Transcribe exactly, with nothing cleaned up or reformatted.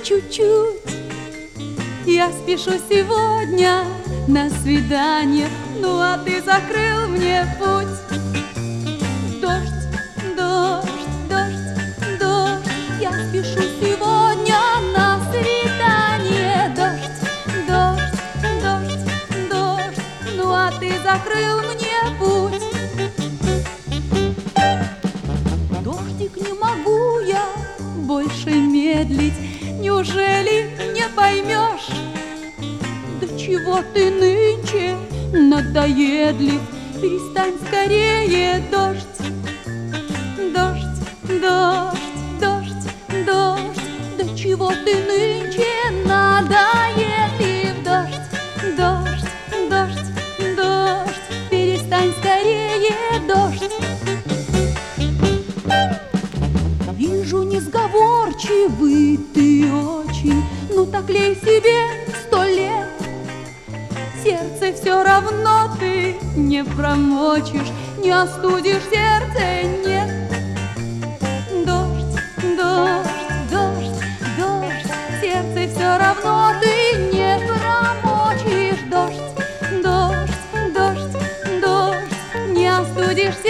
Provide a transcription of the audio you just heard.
чуть-чуть. Я спешу сегодня на свидание, ну а ты закрыл мне путь. Дождь, дождь, дождь, дождь, я спешу сегодня на свидание. Дождь, дождь, дождь, дождь, ну а ты закрыл мне путь. Дождик, не могу я больше медлить, неужели не поймешь? Да чего ты нынче надоедлив? Перестань скорее, дождь, дождь, дождь, дождь, дождь. Да чего ты нынче надоедлив? Дождь, дождь, дождь, дождь. Перестань скорее, дождь. Вижу, несговорчивый ты очень, ну так лей себе сто лет. Сердце все равно ты не промочишь, не остудишь сердце, нет. Дождь, дождь, дождь, дождь, сердце все равно ты не промочишь. Дождь, дождь, дождь, дождь, не остудишь сердце.